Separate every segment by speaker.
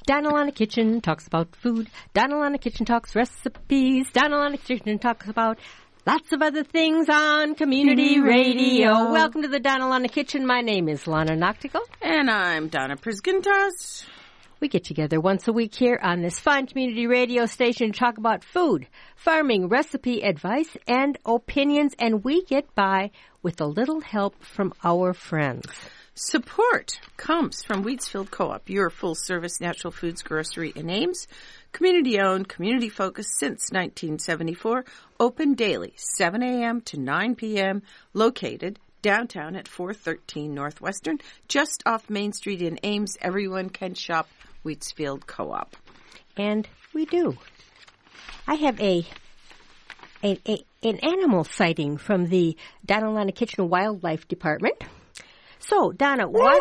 Speaker 1: Donald on the Kitchen talks about food. Donald on the Kitchen talks recipes. Donald on the Kitchen talks about lots of other things on community radio. Welcome to the Donald on the Kitchen. My name is Lana Noctigal.
Speaker 2: And I'm Donna Prisgintas.
Speaker 1: We get together once a week here on this fine community radio station to talk about food, farming, recipe, advice, and opinions. And we get by with a little help from our friends.
Speaker 2: Support comes from Wheatsfield Co-op, your full-service natural foods grocery in Ames. Community-owned, community-focused since 1974. Open daily, 7 a.m. to 9 p.m. Located downtown at 413 Northwestern, just off Main Street in Ames. Everyone can shop Wheatsfield Co-op.
Speaker 1: And we do. I have an animal sighting from the Donald on the Kitchen Wildlife Department. So, Donna, why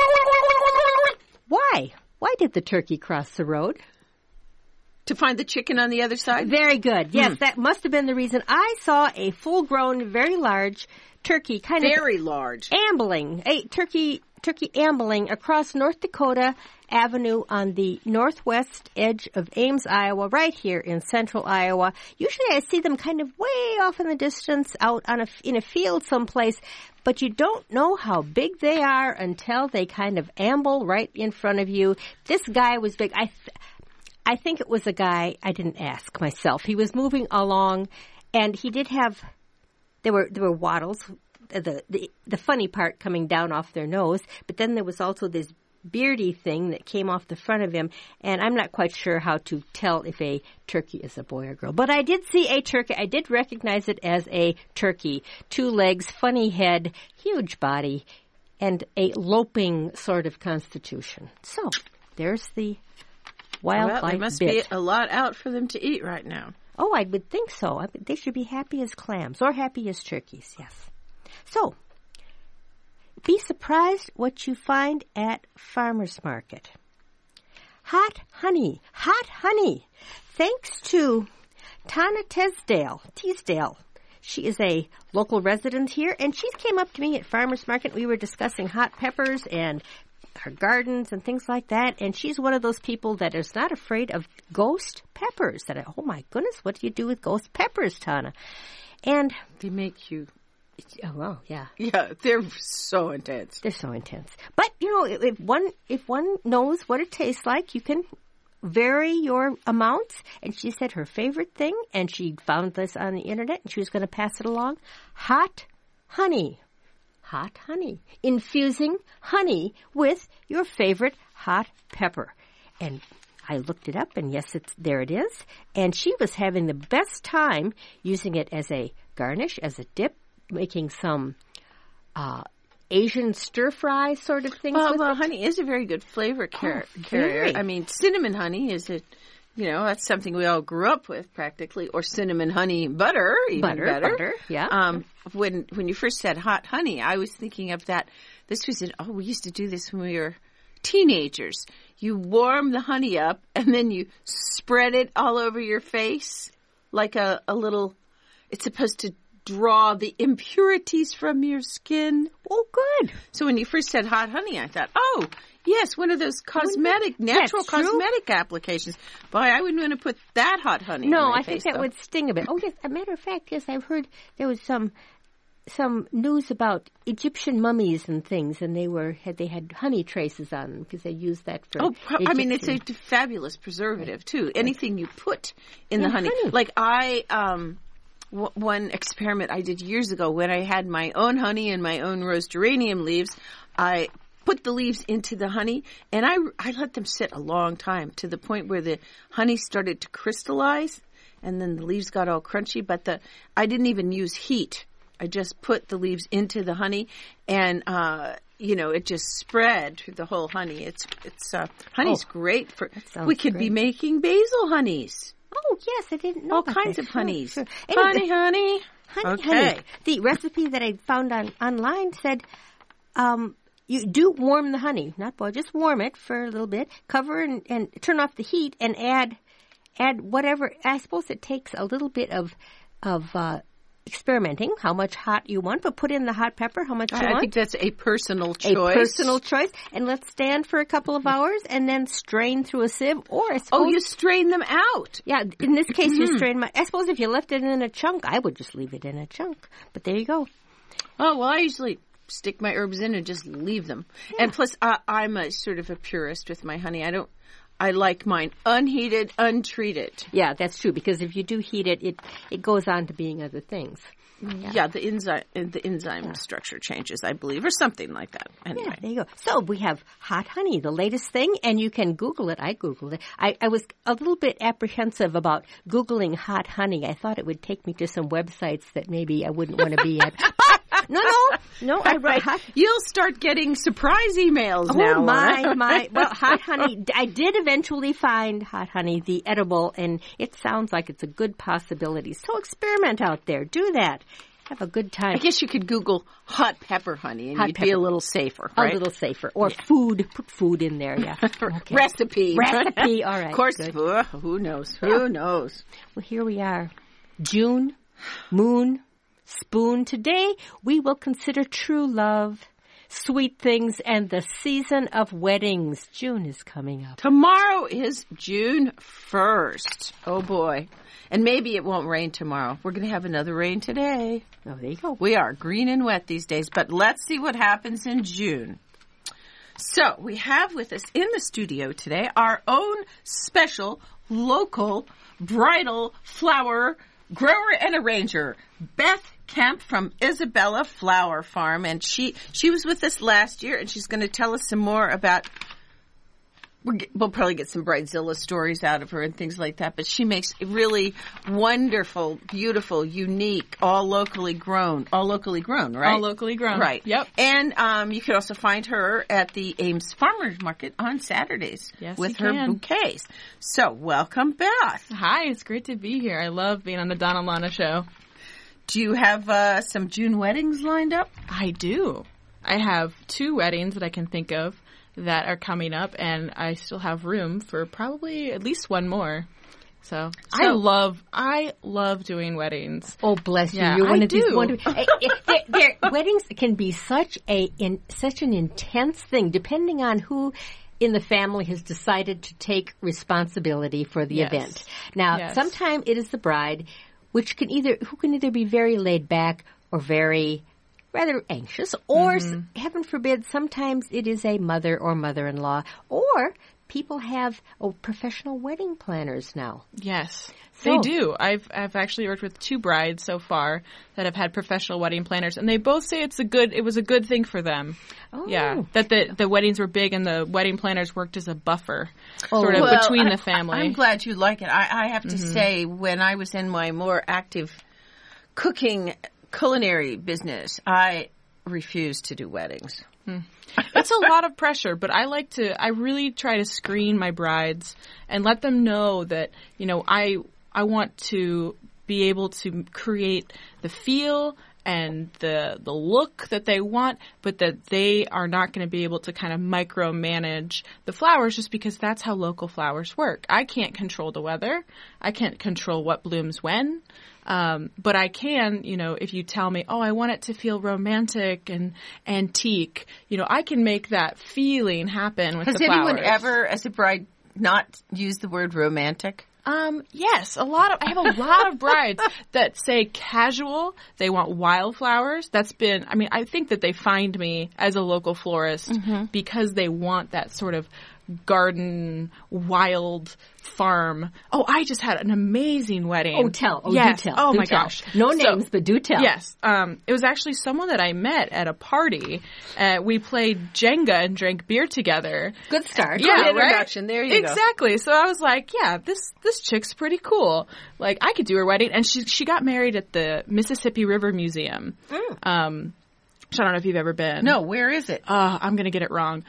Speaker 1: did the turkey cross the road?
Speaker 2: To find the chicken on the other side?
Speaker 1: Very good. Yes, that must have been the reason. I saw a full-grown, very large turkey,
Speaker 2: very large,
Speaker 1: ambling, a turkey ambling across North Dakota Avenue on the northwest edge of Ames, Iowa, right here in central Iowa. Usually I see them kind of way off in the distance out on in a field someplace, but you don't know how big they are until they kind of amble right in front of you. This guy was big. I think it was a guy, I didn't ask myself. He was moving along, and he did have, there were wattles, the funny part coming down off their nose, but then there was also this beardy thing that came off the front of him, and I'm not quite sure how to tell if a turkey is a boy or girl. But I did see a turkey. I did recognize it as a turkey. 2 legs, funny head, huge body, and a loping sort of constitution. So, there's the wildlife
Speaker 2: there must be a lot out for them to eat right now.
Speaker 1: Oh, I would think so. They should be happy as clams, or happy as turkeys, yes. So, be surprised what you find at Farmer's Market. Hot honey. Thanks to Tana Teasdale. She is a local resident here, and she came up to me at Farmer's Market. We were discussing hot peppers and her gardens and things like that, and she's one of those people that is not afraid of ghost peppers. Oh my goodness, what do you do with ghost peppers, Tana? And
Speaker 2: they make you...
Speaker 1: Oh, well, yeah.
Speaker 2: Yeah, they're so intense.
Speaker 1: They're so intense. But, you know, if one knows what it tastes like, you can vary your amounts. And she said her favorite thing, and she found this on the internet, and she was going to pass it along, hot honey. Hot honey. Infusing honey with your favorite hot pepper. And I looked it up, and yes, there it is. And she was having the best time using it as a garnish, as a dip, making some Asian stir-fry sort of things with it.
Speaker 2: Honey is a very good flavor carrier. I mean, cinnamon honey is that's something we all grew up with practically, or cinnamon honey butter, even better.
Speaker 1: Butter, yeah.
Speaker 2: When you first said hot honey, I was thinking of that. This was we used to do this when we were teenagers. You warm the honey up, and then you spread it all over your face like a little, it's supposed to draw the impurities from your skin.
Speaker 1: Oh, good.
Speaker 2: So when you first said hot honey, I thought, oh, yes, one of those natural cosmetic applications. Boy, I wouldn't want to put that hot honey in my
Speaker 1: I think that would sting a bit. Oh, yes, a matter of fact, yes, I've heard there was some news about Egyptian mummies and things, and they had honey traces on them because they used that for Egyptian.
Speaker 2: I mean, it's a fabulous preservative, too. Anything you put in the honey. Like one experiment I did years ago when I had my own honey and my own rose geranium leaves, I put the leaves into the honey, and I let them sit a long time to the point where the honey started to crystallize, and then the leaves got all crunchy, but I didn't even use heat. I just put the leaves into the honey, and it just spread through the whole honey. Honey's great for. We could be making basil honeys.
Speaker 1: Oh, yes, I didn't know
Speaker 2: all kinds of honeys.
Speaker 1: Sure.
Speaker 2: Honey.
Speaker 1: Honey. The recipe that I found online said you do warm the honey, not boil, just warm it for a little bit, cover and turn off the heat, and add whatever. I suppose it takes a little bit of experimenting how much hot you want, but put in the hot pepper, how much you want.
Speaker 2: I think that's a personal choice.
Speaker 1: A personal choice. And let's stand for a couple of hours and then strain through a sieve. Or I suppose...
Speaker 2: Oh, you strain them out.
Speaker 1: Yeah, in this case, you strain I suppose if you left it in a chunk, I would just leave it in a chunk. But there you go.
Speaker 2: Oh, well, I usually stick my herbs in and just leave them. Yeah. And plus, I'm a sort of a purist with my honey. I like mine unheated, untreated.
Speaker 1: Yeah, that's true, because if you do heat it, it goes on to being other things.
Speaker 2: Yeah, the enzyme structure changes, I believe, or something like that. Anyway.
Speaker 1: Yeah, there you go. So we have hot honey, the latest thing, and you can Google it. I Googled it. I was a little bit apprehensive about Googling hot honey. I thought it would take me to some websites that maybe I wouldn't want to be at. No, I wrote hot.
Speaker 2: You'll start getting surprise emails now.
Speaker 1: Oh, my. Well, hot honey, I did eventually find hot honey, the edible, and it sounds like it's a good possibility. So experiment out there. Do that. Have a good time.
Speaker 2: I guess you could Google hot pepper honey and you'd be a little safer, right?
Speaker 1: A little safer. Or food. Put food in there, yeah. Okay.
Speaker 2: Recipe,
Speaker 1: all right.
Speaker 2: Of course, who knows? Who knows?
Speaker 1: Well, here we are. June, moon, spoon. Today, we will consider true love, sweet things, and the season of weddings. June is coming up.
Speaker 2: Tomorrow is June 1st. Oh, boy. And maybe it won't rain tomorrow. We're going to have another rain today.
Speaker 1: Oh, there you go.
Speaker 2: We are green and wet these days, but let's see what happens in June. So we have with us in the studio today our own special local bridal flower grower and arranger, Beth Kemp from Isabella Flower Farm. And she was with us last year, and she's going to tell us some more about... We'll probably get some Bridezilla stories out of her and things like that, but she makes really wonderful, beautiful, unique, all locally grown, right?
Speaker 3: All locally grown.
Speaker 2: Right.
Speaker 3: Yep.
Speaker 2: And you can also find her at the Ames Farmers Market on Saturdays with her bouquets. So welcome, Beth.
Speaker 3: Hi, it's great to be here. I love being on the Donna Lana show.
Speaker 2: Do you have some June weddings lined up?
Speaker 3: I do. I have 2 weddings that I can think of that are coming up, and I still have room for probably at least one more. So I love doing weddings.
Speaker 1: Oh, bless you!
Speaker 3: Yeah,
Speaker 1: You're one
Speaker 3: I
Speaker 1: of
Speaker 3: do.
Speaker 1: these weddings can be such an intense thing, depending on who in the family has decided to take responsibility for the event. Now, sometimes it is the bride, who can either be very laid back or very rather anxious, or heaven forbid, sometimes it is a mother or mother-in-law, or people have professional wedding planners now.
Speaker 3: Yes, they do. I've actually worked with 2 brides so far that have had professional wedding planners, and they both say it was a good thing for them.
Speaker 1: Oh.
Speaker 3: Yeah, that the weddings were big and the wedding planners worked as a buffer between the family.
Speaker 2: I'm glad you like it. I have to say, when I was in my more active culinary business, I refuse to do weddings.
Speaker 3: It's a lot of pressure, but I really try to screen my brides and let them know that, I want to be able to create the feel and the look that they want, but that they are not going to be able to kind of micromanage the flowers just because that's how local flowers work. I can't control the weather. I can't control what blooms when. But I can, if you tell me, I want it to feel romantic and antique, I can make that feeling happen with the flowers.
Speaker 2: Has anyone ever, as a bride, not used the word romantic?
Speaker 3: Yes, I have a lot of brides that say casual. They want wildflowers. I think that they find me as a local florist because they want that sort of garden, wild farm. Oh, I just had an amazing wedding.
Speaker 1: Oh, tell. Oh,
Speaker 3: yes.
Speaker 1: do tell.
Speaker 3: Oh,
Speaker 1: do
Speaker 3: my
Speaker 1: tell.
Speaker 3: gosh.
Speaker 1: No names, but do tell.
Speaker 3: Yes. It was actually someone that I met at a party. We played Jenga and drank beer together.
Speaker 1: Good start.
Speaker 3: Yeah,
Speaker 2: Good introduction.
Speaker 3: Right?
Speaker 2: There you go.
Speaker 3: Exactly. So I was like, yeah, this chick's pretty cool. Like, I could do her wedding. And she got married at the Mississippi River Museum. I don't know if you've ever been.
Speaker 2: No, where is it?
Speaker 3: I'm going to get it wrong.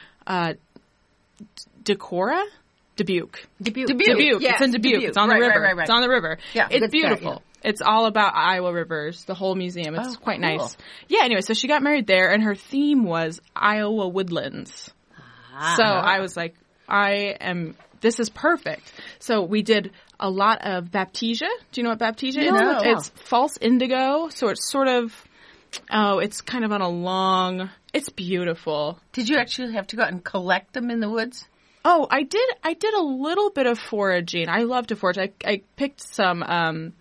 Speaker 3: Decorah? Dubuque.
Speaker 2: Dubuque.
Speaker 3: Yes, it's in Dubuque. It's on the river.
Speaker 2: Right.
Speaker 3: It's on the river.
Speaker 2: Yeah.
Speaker 3: It's beautiful. It's all about Iowa rivers, the whole museum. It's quite
Speaker 2: cool.
Speaker 3: nice. Yeah, anyway, so she got married there, and her theme was Iowa woodlands. So I was like, I am this is perfect. So we did a lot of Baptisia. Do you know what Baptisia is?
Speaker 2: No.
Speaker 3: It's false indigo. So it's sort of, it's kind of on a long, it's beautiful.
Speaker 2: Did you actually have to go out and collect them in the woods?
Speaker 3: Oh, I did a little bit of foraging. I love to forage. I picked some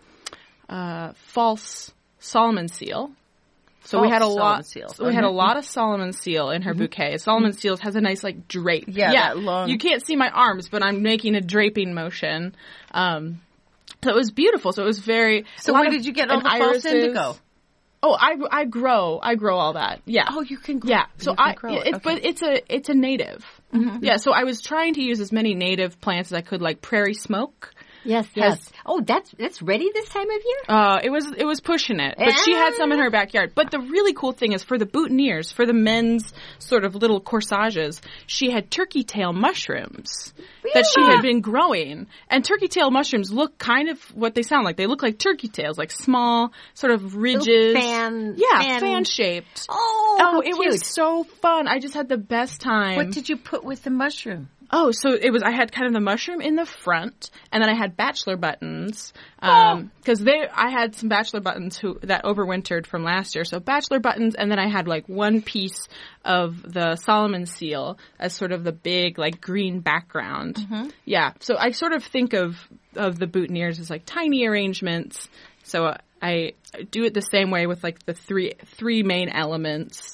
Speaker 3: false Solomon seal. So we had a lot. So we had a lot of Solomon seal in her bouquet. Solomon seal has a nice like drape.
Speaker 2: Yeah, that long.
Speaker 3: You can't see my arms, but I'm making a draping motion. So it was beautiful. So it was very.
Speaker 2: So where did you get all the false indigo?
Speaker 3: Oh, I grow all that. Yeah.
Speaker 2: Oh, you can grow.
Speaker 3: Yeah. So but it's a native.
Speaker 2: Mm-hmm.
Speaker 3: Yeah. So I was trying to use as many native plants as I could, like prairie smoke.
Speaker 1: Yes. Oh, that's ready this time of year?
Speaker 3: It was pushing it, but she had some in her backyard. But the really cool thing is for the boutonnieres, for the men's sort of little corsages, she had turkey tail mushrooms that she had been growing. And turkey tail mushrooms look kind of what they sound like. They look like turkey tails, like small, sort of ridges. Fan shaped.
Speaker 1: Oh,
Speaker 3: it was so fun. I just had the best time.
Speaker 2: What did you put with the mushroom?
Speaker 3: Oh, so I had kind of the mushroom in the front, and then I had bachelor buttons, because I had some bachelor buttons that overwintered from last year. So bachelor buttons, and then I had like one piece of the Solomon seal as sort of the big like green background. Mm-hmm. Yeah. So I sort of think of the boutonnieres as like tiny arrangements. So I do it the same way with like the three main elements.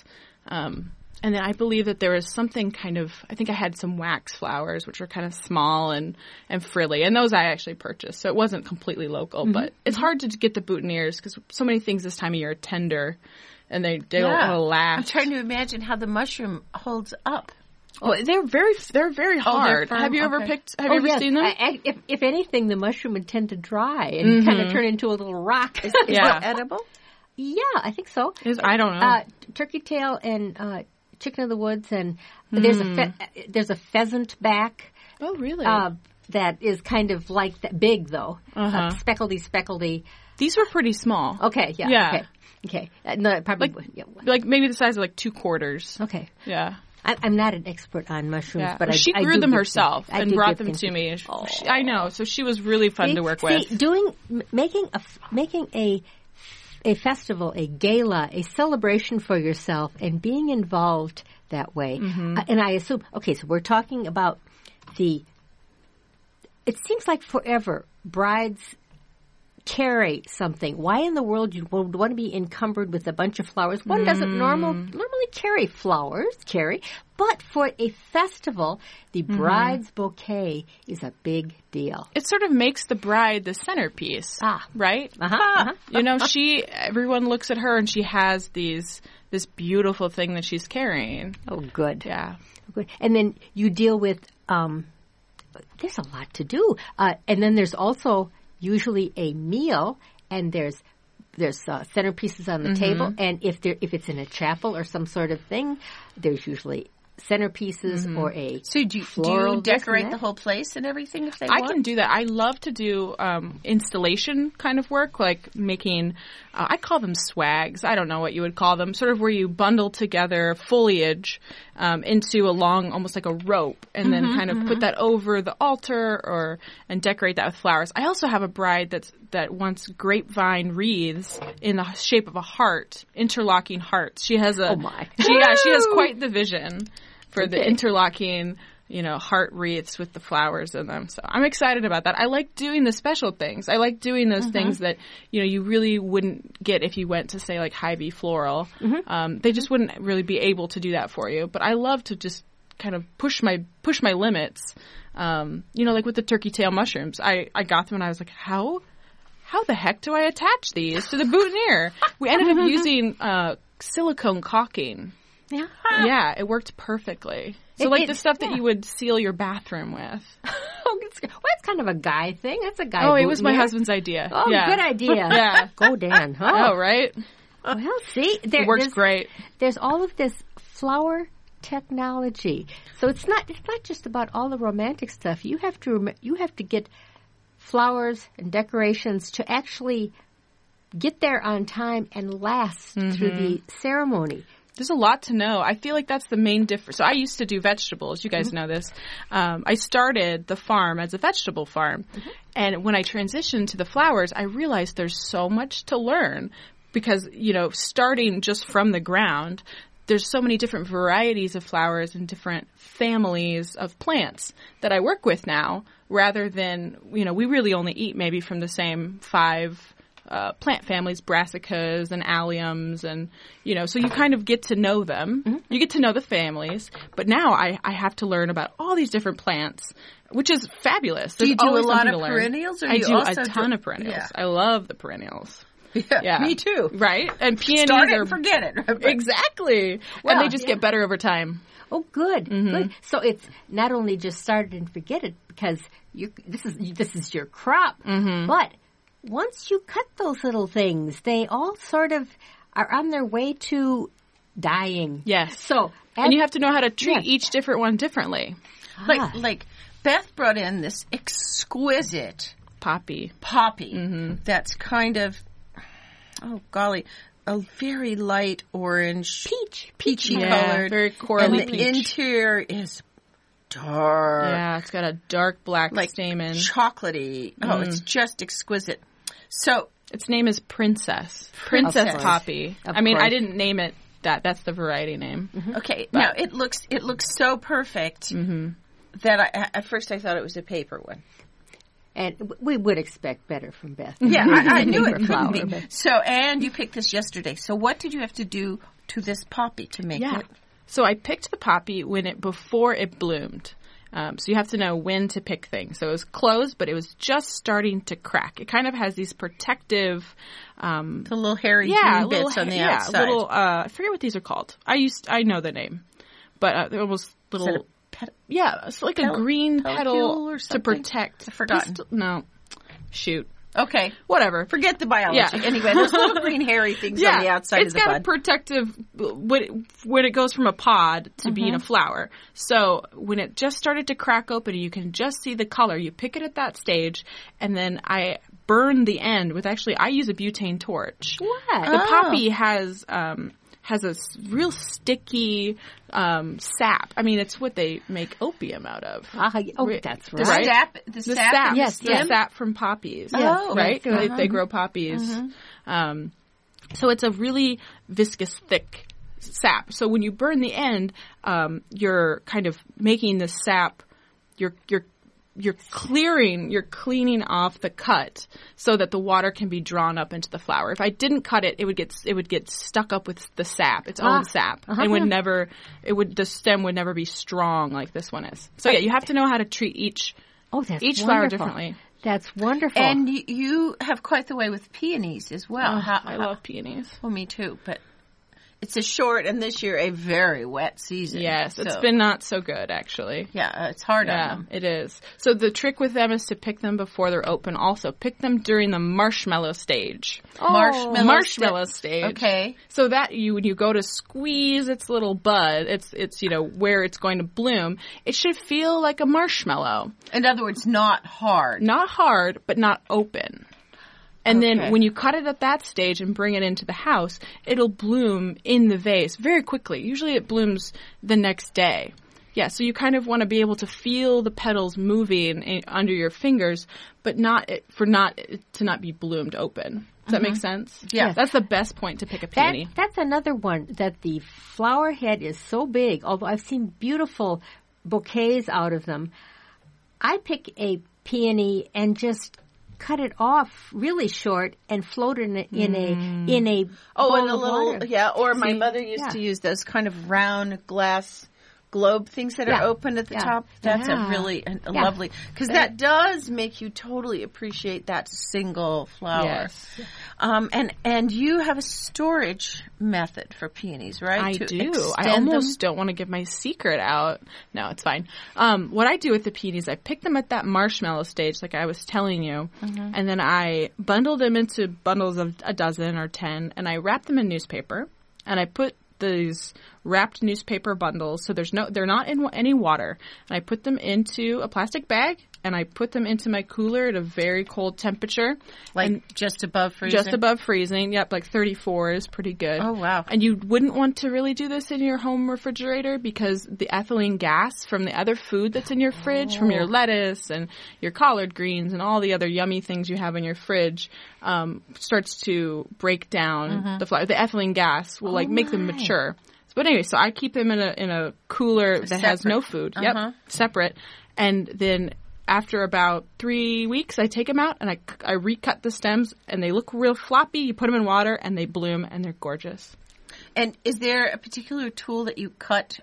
Speaker 3: And then I believe that there was something I think I had some wax flowers, which are kind of small and frilly. And those I actually purchased. So it wasn't completely local, but it's hard to get the boutonnieres because so many things this time of year are tender and they don't last.
Speaker 2: I'm trying to imagine how the mushroom holds up.
Speaker 3: Oh, they're very hard. Have you ever seen them?
Speaker 1: If anything, the mushroom would tend to dry and kind of turn into a little rock.
Speaker 2: Is it edible?
Speaker 1: Yeah, I think so.
Speaker 3: I don't know.
Speaker 1: Turkey tail and chicken of the woods, and there's a pheasant back.
Speaker 3: Oh, really?
Speaker 1: That is kind of like that, big though, speckledy.
Speaker 3: These were pretty small.
Speaker 1: Okay, yeah. Okay. No, probably
Speaker 3: like maybe the size of like 2 quarters.
Speaker 1: Okay.
Speaker 3: Yeah.
Speaker 1: I'm not an expert on mushrooms, but
Speaker 3: she grew them herself and brought them to me. I know, so she was really fun to work with.
Speaker 1: Making a festival, a gala, a celebration for yourself, and being involved that way. Mm-hmm. And I assume, so we're talking about it seems like forever brides carry something. Why in the world you would want to be encumbered with a bunch of flowers? One doesn't normally carry flowers, but for a festival, the bride's bouquet is a big deal.
Speaker 3: It sort of makes the bride the centerpiece, right? You know, everyone looks at her and she has this beautiful thing that she's carrying.
Speaker 1: Oh, good.
Speaker 3: Yeah.
Speaker 1: Good. And then you deal with, there's a lot to do. And then there's also usually a meal, and there's centerpieces on the table, and if it's in a chapel or some sort of thing, there's usually centerpieces or a
Speaker 2: do you decorate the whole place and everything if they want?
Speaker 3: I can do that. I love to do installation kind of work, like making, I call them swags. I don't know what you would call them, sort of where you bundle together foliage into a long, almost like a rope, and then kind of put that over the altar and decorate that with flowers. I also have a bride that wants grapevine wreaths in the shape of a heart, interlocking hearts. She has she has quite the vision for the interlocking, heart wreaths with the flowers in them. So I'm excited about that. I like doing the special things. I like doing those things that, you really wouldn't get if you went to, say, like Hy-Vee Floral. They just wouldn't really be able to do that for you. But I love to just kind of push my limits. Like with the turkey tail mushrooms. I got them and I was like, how the heck do I attach these to the boutonniere? We ended up using silicone caulking.
Speaker 1: Yeah.
Speaker 3: Yeah, it worked perfectly. So the stuff that you would seal your bathroom with.
Speaker 1: That's kind of a guy thing. That's a guy.
Speaker 3: Oh, it was my husband's idea.
Speaker 1: Oh,
Speaker 3: yeah.
Speaker 1: Good idea.
Speaker 3: Yeah.
Speaker 1: Go Dan.
Speaker 3: Oh, right?
Speaker 1: Well, see.
Speaker 3: It works great.
Speaker 1: There's all of this flower technology. So it's not just about all the romantic stuff. You have to get flowers and decorations to actually get there on time and last through the ceremony.
Speaker 3: There's a lot to know. I feel like that's the main difference. So I used to do vegetables. You guys know this. I started the farm as a vegetable farm. And when I transitioned to the flowers, I realized there's so much to learn because, starting just from the ground, there's so many different varieties of flowers and different families of plants that I work with now rather than, we really only eat maybe from the same 5 plant families, brassicas and alliums, and so you kind of get to know them. You get to know the families, but now I have to learn about all these different plants, which is fabulous.
Speaker 2: Do you
Speaker 3: There's
Speaker 2: do a
Speaker 3: always
Speaker 2: lot
Speaker 3: something
Speaker 2: of
Speaker 3: to learn.
Speaker 2: perennials? Or
Speaker 3: I
Speaker 2: you
Speaker 3: do
Speaker 2: also
Speaker 3: a ton of perennials.
Speaker 2: Yeah.
Speaker 3: I love the perennials.
Speaker 2: Yeah, me too.
Speaker 3: Right? And peonies
Speaker 2: Start it
Speaker 3: are
Speaker 2: and forget it.
Speaker 3: exactly, and they just get better over time.
Speaker 1: Oh, good, good. So it's not only just start it and forget it because this is your crop, but once you cut those little things, they all sort of are on their way to dying.
Speaker 3: Yes.
Speaker 1: So
Speaker 3: And you have to know how to treat
Speaker 1: Yes.
Speaker 3: each different one differently.
Speaker 2: Like Beth brought in this exquisite
Speaker 3: Poppy.
Speaker 2: poppy that's kind of, oh golly, a very light orange, peachy colored,
Speaker 3: very corally
Speaker 2: and the
Speaker 3: peach.
Speaker 2: interior is dark,
Speaker 3: Yeah, it's got a dark black
Speaker 2: like
Speaker 3: stamen.
Speaker 2: chocolatey. Oh, it's just exquisite. So
Speaker 3: Its name is Princess. Princess
Speaker 2: Princess.
Speaker 3: Poppy.
Speaker 1: Of
Speaker 3: I mean, I
Speaker 1: course.
Speaker 3: didn't name it that. That's the variety name.
Speaker 2: okay, now it looks so perfect that at first I thought it was a paper one.
Speaker 1: And we would expect better from Beth.
Speaker 2: Yeah, I knew it
Speaker 1: Paper flower,
Speaker 2: couldn't be.
Speaker 1: but-
Speaker 2: So, and you picked this yesterday. So, what did you have to do to this poppy to make
Speaker 3: Yeah.
Speaker 2: it?
Speaker 3: So I picked the poppy before it bloomed. So you have to know when to pick things. So it was closed, but it was just starting to crack. It kind of has these protective,
Speaker 2: The little hairy
Speaker 3: little
Speaker 2: green bits on the outside.
Speaker 3: little. I forget what these are called. I know the name, but they're almost little.
Speaker 2: Is it a pet-
Speaker 3: Yeah, it's like a
Speaker 2: Pel-
Speaker 3: green
Speaker 2: pellicule
Speaker 3: petal
Speaker 2: or
Speaker 3: to
Speaker 2: something?
Speaker 3: protect.
Speaker 2: I've forgotten.
Speaker 3: No, shoot,
Speaker 2: Okay.
Speaker 3: whatever.
Speaker 2: Forget the biology.
Speaker 3: Yeah.
Speaker 2: Anyway, those little green hairy things on the outside
Speaker 3: it's
Speaker 2: of the
Speaker 3: got
Speaker 2: bud.
Speaker 3: a protective when it goes from a pod to being a flower. So when it just started to crack open, you can just see the color. You pick it at that stage, and then I burn the end with I use a butane torch.
Speaker 1: What?
Speaker 3: The poppy has a real sticky sap. I mean, it's what they make opium out of.
Speaker 1: That's
Speaker 2: the
Speaker 1: right.
Speaker 2: sap, the
Speaker 3: The
Speaker 2: sap,
Speaker 3: sap,
Speaker 2: in
Speaker 1: yes,
Speaker 3: the
Speaker 2: stem?
Speaker 3: sap from poppies.
Speaker 2: Oh,
Speaker 3: right?
Speaker 1: yes,
Speaker 3: They grow poppies. So it's a really viscous, thick sap. So when you burn the end, you're kind of making the sap. You're cleaning off the cut so that the water can be drawn up into the flower. If I didn't cut it, it would get stuck up with the sap, its own sap, and the stem would never be strong like this one is. So yeah, you have to know how to treat each flower
Speaker 1: wonderful.
Speaker 3: differently.
Speaker 1: That's wonderful.
Speaker 2: And you have quite the way with peonies as well.
Speaker 3: I love peonies.
Speaker 2: Well, me too, but it's a short and this year a very wet season.
Speaker 3: Yes, it's
Speaker 2: So,
Speaker 3: been not so good actually.
Speaker 2: Yeah, it's hard on
Speaker 3: Yeah,
Speaker 2: them.
Speaker 3: it is. So the trick with them is to pick them before they're open. Also, pick them during the marshmallow stage. Marshmallow stage.
Speaker 2: Okay.
Speaker 3: So that when you go to squeeze its little bud, it's where it's going to bloom. It should feel like a marshmallow,
Speaker 2: In other words, not hard.
Speaker 3: not hard, but not open. And
Speaker 2: Okay.
Speaker 3: then when you cut it at that stage and bring it into the house, it'll bloom in the vase very quickly. Usually it blooms the next day. Yeah, so you kind of want to be able to feel the petals moving under your fingers, but to not be bloomed open. Does that make sense?
Speaker 2: Yeah.
Speaker 3: That's the best point to pick a peony.
Speaker 1: That's another one that the flower head is so big, although I've seen beautiful bouquets out of them. I pick a peony and just cut it off really short and float it in a
Speaker 2: Oh,
Speaker 1: bowl
Speaker 2: and a
Speaker 1: of
Speaker 2: little,
Speaker 1: water.
Speaker 2: yeah, or my
Speaker 1: See?
Speaker 2: mother used
Speaker 1: Yeah.
Speaker 2: to use those kind of round glass globe things that
Speaker 1: Yeah.
Speaker 2: are open at the
Speaker 1: Yeah.
Speaker 2: top. That's
Speaker 1: Yeah.
Speaker 2: a really
Speaker 1: Yeah.
Speaker 2: lovely, because that does make you totally appreciate that single flower.
Speaker 3: Yes.
Speaker 2: And you have a storage method for peonies, right?
Speaker 3: I
Speaker 2: To
Speaker 3: do. I
Speaker 2: extend
Speaker 3: almost
Speaker 2: them?
Speaker 3: don't want to give my secret out. No, it's fine. What I do with the peonies, I pick them at that marshmallow stage, like I was telling you, and then I bundle them into bundles of a dozen or 10, and I wrap them in newspaper, and I put these wrapped newspaper bundles. So they're not in any water. And I put them into a plastic bag, and I put them into my cooler at a very cold temperature.
Speaker 2: Just above freezing?
Speaker 3: Just above freezing. Yep, like 34 is pretty good.
Speaker 2: Oh, wow.
Speaker 3: And you wouldn't want to really do this in your home refrigerator because the ethylene gas from the other food that's in your fridge, from your lettuce and your collard greens and all the other yummy things you have in your fridge, starts to break down the flour. The ethylene gas will make them mature. But anyway, so I keep them in a cooler that has no food. Yep, separate. And then after about 3 weeks, I take them out and I recut the stems, and they look real floppy. You put them in water, and they bloom, and they're gorgeous.
Speaker 2: And is there a particular tool that you cut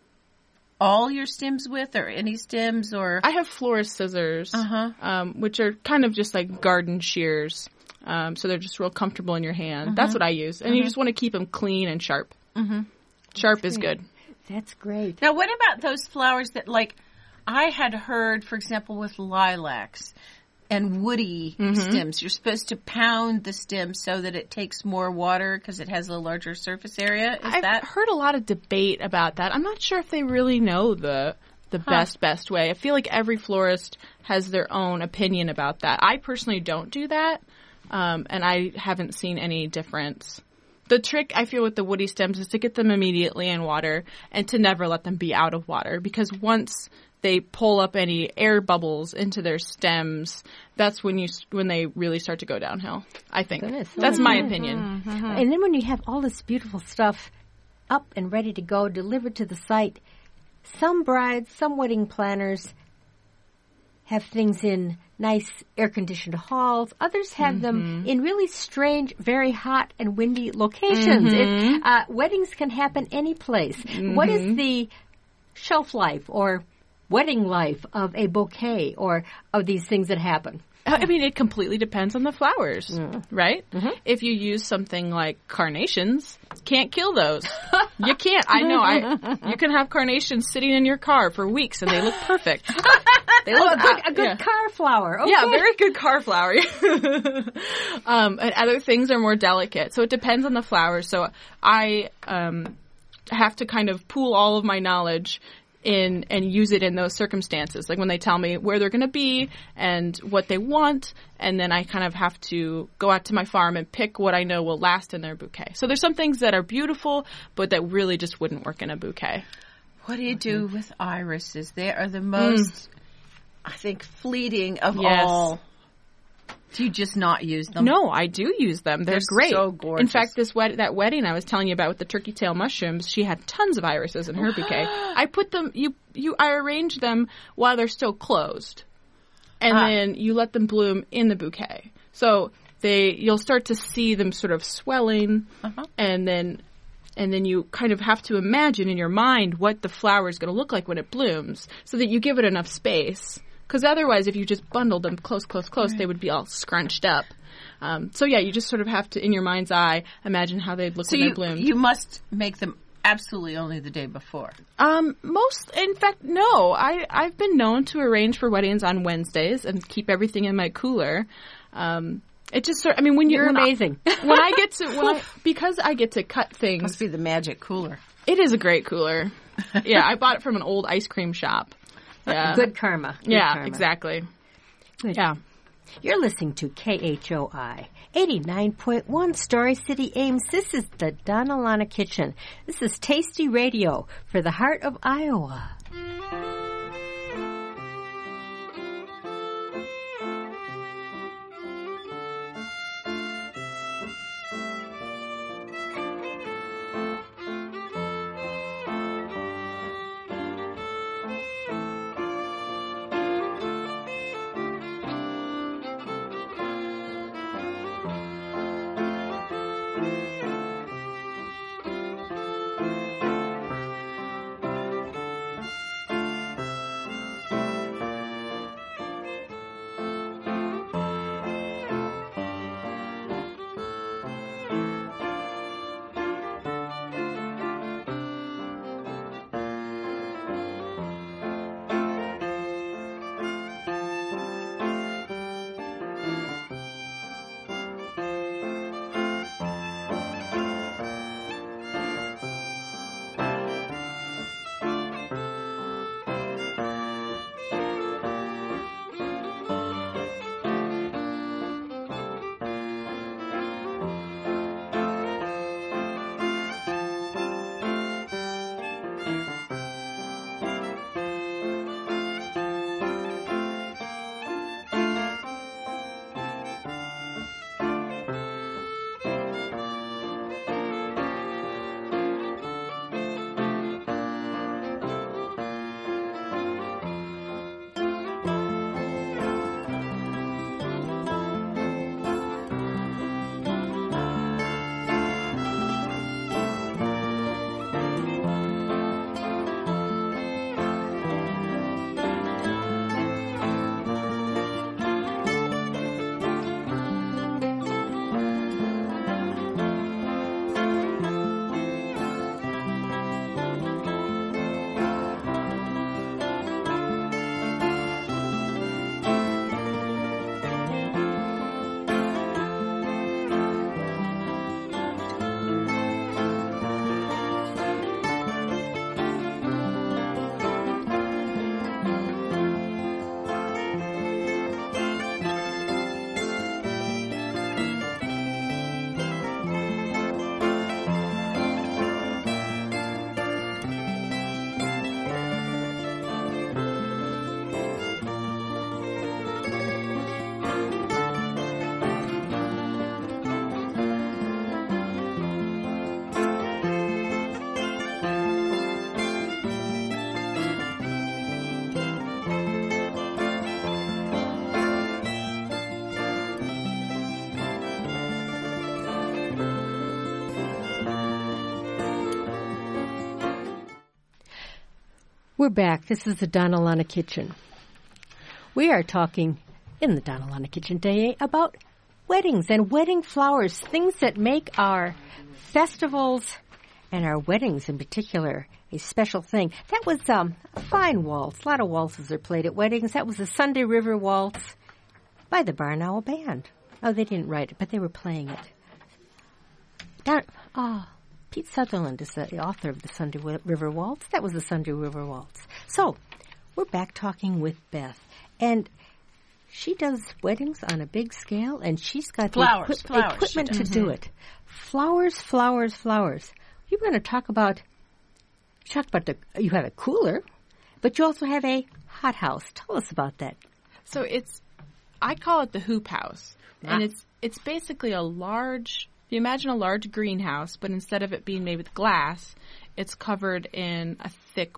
Speaker 2: all your stems with, or any stems? Or
Speaker 3: I have florist scissors, which are kind of just like garden shears. So they're just real comfortable in your hand. That's what I use. And you just want to keep them clean and sharp. Sharp is good.
Speaker 1: That's great.
Speaker 2: Now, what about those flowers that, like, I had heard, for example, with lilacs and woody stems, you're supposed to pound the stem so that it takes more water because it has a larger surface area.
Speaker 3: I've heard a lot of debate about that. I'm not sure if they really know the best way. I feel like every florist has their own opinion about that. I personally don't do that, and I haven't seen any difference. The trick, I feel, with the woody stems is to get them immediately in water and to never let them be out of water, because once they pull up any air bubbles into their stems, that's when they really start to go downhill, I think.
Speaker 1: Goodness.
Speaker 3: That's my opinion.
Speaker 1: And then when you have all this beautiful stuff up and ready to go, delivered to the site, some brides, some wedding planners have things in nice air-conditioned halls. Others have them in really strange, very hot and windy locations. Weddings can happen any place. What is the shelf life or wedding life of a bouquet or of these things that happen?
Speaker 3: I mean, it completely depends on the flowers, right? If you use something like carnations, can't kill those. You can't. I know. You can have carnations sitting in your car for weeks, and they look perfect.
Speaker 1: They look a good car flower. Okay.
Speaker 3: Yeah, very good car flower. And other things are more delicate. So it depends on the flowers. So I have to kind of pool all of my knowledge in and use it in those circumstances, like when they tell me where they're going to be and what they want, and then I kind of have to go out to my farm and pick what I know will last in their bouquet. So there's some things that are beautiful, but that really just wouldn't work in a bouquet.
Speaker 2: What do you do with irises? They are the most, I think, fleeting of all. Do you just not use them?
Speaker 3: No, I do use them. They're great.
Speaker 2: So gorgeous.
Speaker 3: In fact, that wedding I was telling you about with the turkey tail mushrooms, she had tons of irises in her bouquet. I put them. I arrange them while they're still closed, and then you let them bloom in the bouquet. So you'll start to see them sort of swelling, and then you kind of have to imagine in your mind what the flower is going to look like when it blooms, so that you give it enough space. Because otherwise, if you just bundled them close, they would be all scrunched up. So yeah, you just sort of have to, in your mind's eye, imagine how they'd look when they bloomed.
Speaker 2: You must make them absolutely only the day before.
Speaker 3: In fact, no. I've been known to arrange for weddings on Wednesdays and keep everything in my cooler. It just sort. I mean,
Speaker 1: you're amazing.
Speaker 3: Because I get to cut things.
Speaker 2: Must be the magic cooler.
Speaker 3: It is a great cooler. Yeah, I bought it from an old ice cream shop. Yeah.
Speaker 1: Good karma.
Speaker 3: Exactly. Good. Yeah.
Speaker 1: You're listening to KHOI 89.1 Story City, Ames. This is the Donna Lana Kitchen. This is Tasty Radio for the heart of Iowa. We're back. This is the Donna Lana Kitchen. We are talking in the Donna Lana Kitchen today about weddings and wedding flowers, things that make our festivals and our weddings in particular a special thing. That was a fine waltz. A lot of waltzes are played at weddings. That was the Sunday River Waltz by the Barn Owl Band. Oh, they didn't write it, but they were playing it. Pete Sutherland is the author of the Sunday River Waltz. That was the Sunday River Waltz. So, we're back talking with Beth. And she does weddings on a big scale, and she's got the equipment to do it. Flowers, flowers, flowers. You're going to talk about, you have a cooler, but you also have a hothouse. Tell us about that.
Speaker 3: So I call it the hoop house. And it's basically you imagine a large greenhouse, but instead of it being made with glass, it's covered in a thick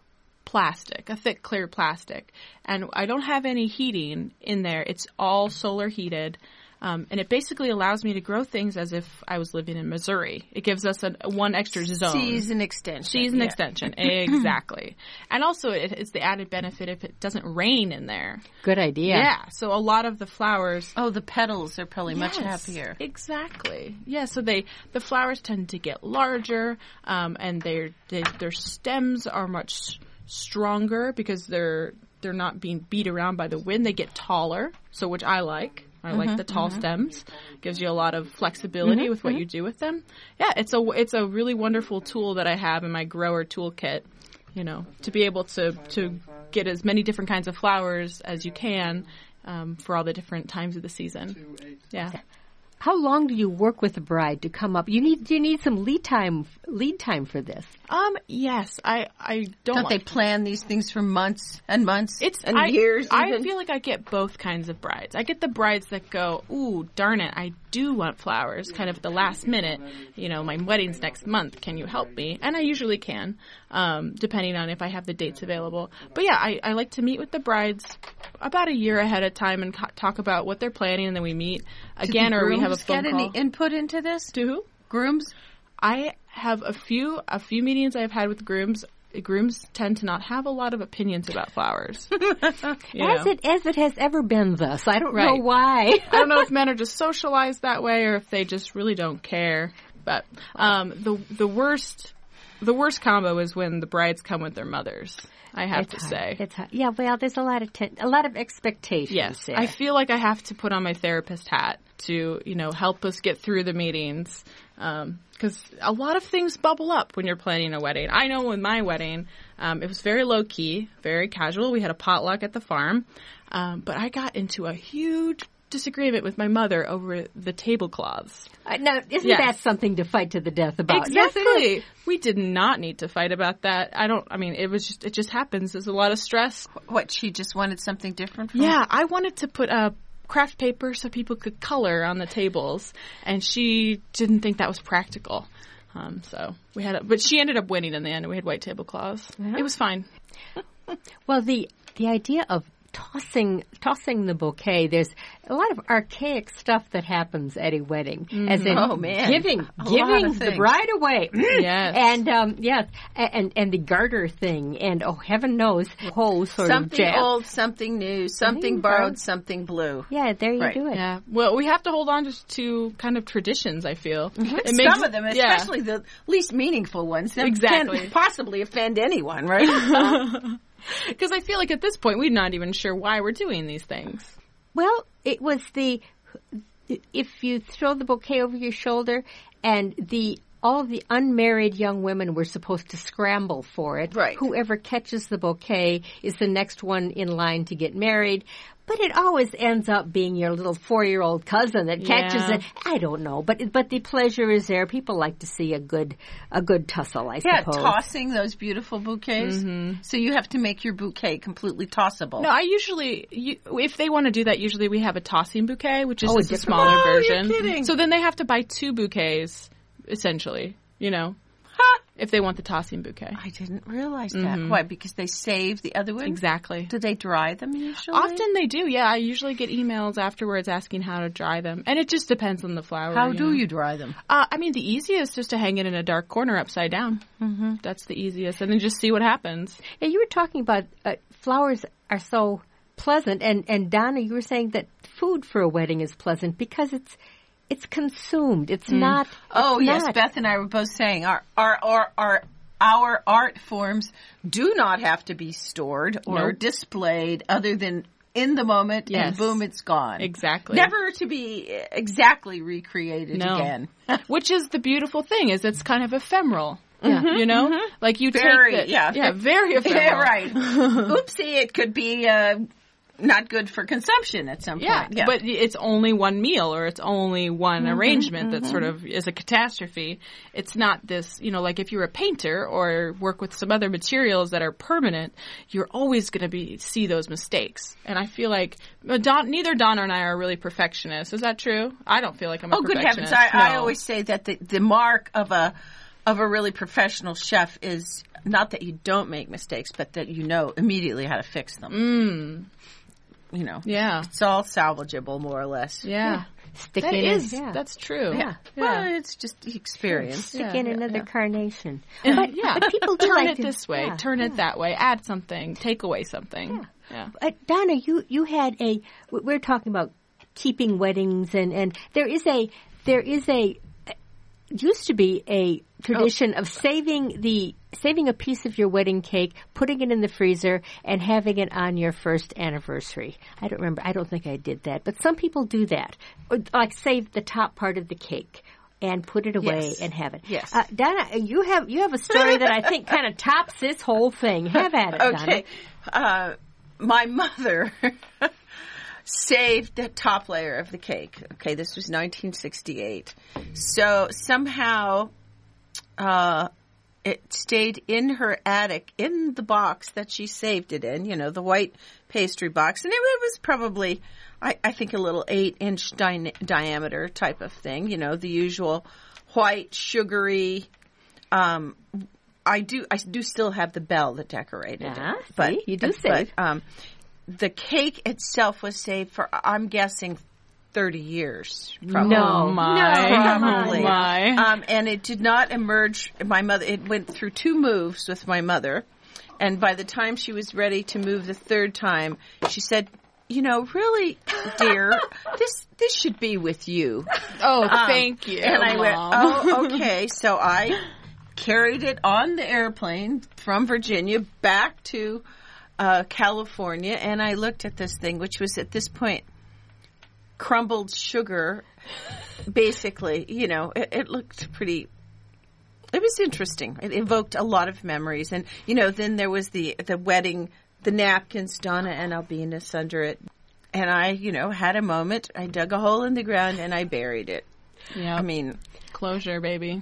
Speaker 3: clear plastic. And I don't have any heating in there. It's all solar heated. And it basically allows me to grow things as if I was living in Missouri. It gives us one extra zone.
Speaker 2: Season extension.
Speaker 3: Extension, exactly. And also, it's the added benefit if it doesn't rain in there.
Speaker 1: Good idea.
Speaker 3: Yeah, so a lot of the flowers...
Speaker 2: Oh, the petals are probably much happier.
Speaker 3: Exactly. Yeah, so the flowers tend to get larger, and their stems are much stronger because they're not being beat around by the wind. They get taller, so which I like. I like the tall stems. Gives you a lot of flexibility with what you do with them. Yeah, it's a really wonderful tool that I have in my grower toolkit, to be able to get as many different kinds of flowers as you can for all the different times of the season. Yeah.
Speaker 1: How long do you work with a bride to come up? Do you need some lead time for this?
Speaker 3: Yes. I don't
Speaker 2: they plan these things for months and months and years?
Speaker 3: I feel like I get both kinds of brides. I get the brides that go, ooh, darn it, I do want flowers, kind of at the last minute. My wedding's next month. Can you help me? And I usually can, depending on if I have the dates available. But yeah, I like to meet with the brides about a year ahead of time and talk about what they're planning, and then we meet again, or we have a phone call.
Speaker 2: Get any input into this?
Speaker 3: To who?
Speaker 2: Grooms?
Speaker 3: I have a few meetings I've had with grooms. Grooms tend to not have a lot of opinions about flowers.
Speaker 1: As it has ever been thus. I don't know why.
Speaker 3: I don't know if men are just socialized that way or if they just really don't care. But the worst combo is when the brides come with their mothers. I have to say.
Speaker 1: It's hard. Yeah, well, there's a lot of expectations.
Speaker 3: Yes,
Speaker 1: there.
Speaker 3: I feel like I have to put on my therapist hat to, help us get through the meetings. Because a lot of things bubble up when you're planning a wedding. I know with my wedding, it was very low key, very casual. We had a potluck at the farm, but I got into a huge disagreement with my mother over the tablecloths.
Speaker 1: Now, isn't that something to fight to the death about?
Speaker 3: Exactly.
Speaker 1: Yes,
Speaker 3: we did not need to fight about that. It just happens. There's a lot of stress.
Speaker 2: What, she just wanted something different from
Speaker 3: Yeah, I wanted to put craft paper so people could color on the tables, and she didn't think that was practical. So we had but she ended up winning in the end, and we had white tablecloths. Uh-huh. It was fine.
Speaker 1: Well, the idea of tossing the bouquet, there's a lot of archaic stuff that happens at a wedding, as in giving the bride away.
Speaker 3: Yes.
Speaker 1: And the garter thing, and heaven knows, whole sort
Speaker 2: something
Speaker 1: of jazz.
Speaker 2: Old, something new, something borrowed, something blue.
Speaker 1: Yeah, there you do it.
Speaker 3: Yeah. Well, we have to hold on to kind of traditions, I feel.
Speaker 2: Some of them, especially the least meaningful ones, that can't possibly offend anyone, right?
Speaker 3: Because I feel like at this point, we're not even sure why we're doing these things.
Speaker 1: Well, it was if you throw the bouquet over your shoulder and all of the unmarried young women were supposed to scramble for it.
Speaker 2: Right.
Speaker 1: Whoever catches the bouquet is the next one in line to get married. But it always ends up being your little 4-year-old cousin that catches it. I don't know, but the pleasure is there. People like to see a good tussle, I suppose.
Speaker 2: Yeah, tossing those beautiful bouquets. Mm-hmm. So you have to make your bouquet completely tossable.
Speaker 3: No, I usually, if they want to do that, usually we have a tossing bouquet, which is just a smaller version.
Speaker 2: You're kidding.
Speaker 3: So then they have to buy 2 bouquets, essentially. Ha! if they want the tossing bouquet.
Speaker 2: I didn't realize that. Why? Because they save the other ones?
Speaker 3: Exactly.
Speaker 2: Do they dry them usually?
Speaker 3: Often they do, yeah. I usually get emails afterwards asking how to dry them. And it just depends on the flower.
Speaker 2: How do you dry them?
Speaker 3: I mean, the easiest is to hang it in a dark corner upside down. Mm-hmm. That's the easiest. And then just see what happens.
Speaker 1: Yeah, you were talking about flowers are so pleasant. And Donna, you were saying that food for a wedding is pleasant because it's consumed. It's not.
Speaker 2: Yes. Beth and I were both saying our art forms do not have to be stored or displayed other than in the moment, and boom, it's gone.
Speaker 3: Exactly.
Speaker 2: Never to be exactly recreated again.
Speaker 3: Which is the beautiful thing, is it's kind of ephemeral.
Speaker 1: Yeah.
Speaker 3: You know? Like you
Speaker 2: very,
Speaker 3: take very ephemeral.
Speaker 2: Yeah, right. Oopsie, it could be not good for consumption at some point. Yeah,
Speaker 3: but it's only one meal or it's only one arrangement that sort of is a catastrophe. It's not this, like if you're a painter or work with some other materials that are permanent, you're always going to see those mistakes. And I feel like neither Donna and I are really perfectionists. Is that true? I don't feel like I'm a perfectionist.
Speaker 2: Good heavens. I always say that the mark of a really professional chef is not that you don't make mistakes, but that you know immediately how to fix them.
Speaker 3: Yeah.
Speaker 2: It's all salvageable, more or less.
Speaker 3: Yeah.
Speaker 1: Stick in it.
Speaker 3: That's true.
Speaker 1: Yeah.
Speaker 2: Well, it's just experience.
Speaker 1: Stick in another carnation.
Speaker 3: But
Speaker 1: people do
Speaker 3: turn
Speaker 1: like
Speaker 3: it this way, turn it that way, add something, take away something. Yeah.
Speaker 1: Donna, you had we're talking about keeping weddings and there is used to be a tradition of saving a piece of your wedding cake, putting it in the freezer, and having it on your first anniversary. I don't remember. I don't think I did that, but some people do that. Or, like save the top part of the cake and put it away and have it.
Speaker 2: Yes.
Speaker 1: Donna, you have a story that I think kind of tops this whole thing. Have at it,
Speaker 2: okay. Donna. My mother saved the top layer of the cake. Okay, this was 1968. So somehow it stayed in her attic in the box that she saved it in, the white pastry box. And it was probably, I think, a little 8-inch diameter type of thing, the usual white, sugary. I do still have the bell that decorated it.
Speaker 1: But you do save.
Speaker 2: The cake itself was saved for, I'm guessing, 30 years. Probably.
Speaker 3: No,
Speaker 2: probably.
Speaker 3: Oh my.
Speaker 2: And it did not emerge. It went through 2 moves with my mother. And by the time she was ready to move the 3rd time, she said, really, dear, this should be with you.
Speaker 3: Oh, thank you.
Speaker 2: And I
Speaker 3: Mom.
Speaker 2: went, okay. So I carried it on the airplane from Virginia back to California, and I looked at this thing, which was at this point crumbled sugar, basically. It looked pretty. It was interesting. It evoked a lot of memories, and then there was the wedding, the napkins, Donna and Albinus under it, and I, had a moment. I dug a hole in the ground and I buried it.
Speaker 3: Yeah,
Speaker 2: I mean.
Speaker 3: Closure, baby.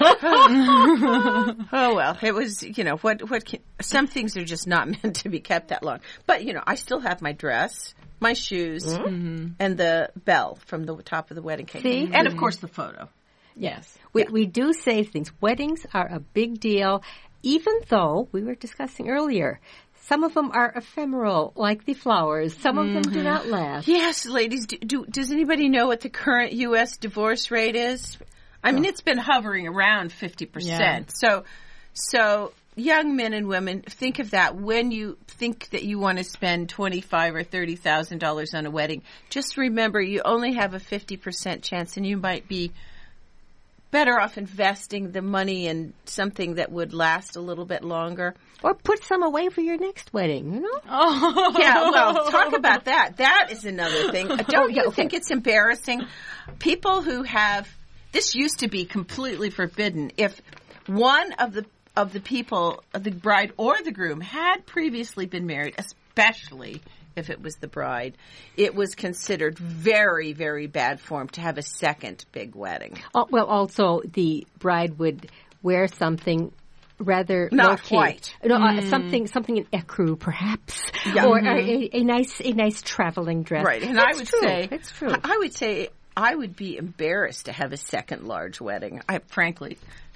Speaker 2: Oh well, it was some things are just not meant to be kept that long. But I still have my dress, my shoes, and the bell from the top of the wedding cake, and of course the photo.
Speaker 3: Yes,
Speaker 1: we do save things. Weddings are a big deal, even though we were discussing earlier. Some of them are ephemeral, like the flowers. Some of them do not last.
Speaker 2: Yes, ladies. Does anybody know what the current U.S. divorce rate is? I mean, it's been hovering around 50%.
Speaker 3: Yeah.
Speaker 2: So young men and women, think of that when you think that you want to spend $25,000 or $30,000 on a wedding. Just remember, you only have a 50% chance, and you might be better off investing the money in something that would last a little bit longer.
Speaker 1: Or put some away for your next wedding,
Speaker 2: Oh. Yeah, well, talk about that. That is another thing. Don't you think it's embarrassing? People who have... This used to be completely forbidden. If one of the people, the bride or the groom, had previously been married, especially if it was the bride, it was considered very, very bad form to have a second big wedding.
Speaker 1: Well, also the bride would wear something rather
Speaker 2: not
Speaker 1: low-key.
Speaker 2: White.
Speaker 1: No, something in ecru, perhaps, or a nice traveling dress.
Speaker 2: Right, and
Speaker 1: That's true.
Speaker 2: I would say I would be embarrassed to have a second large wedding. Frankly,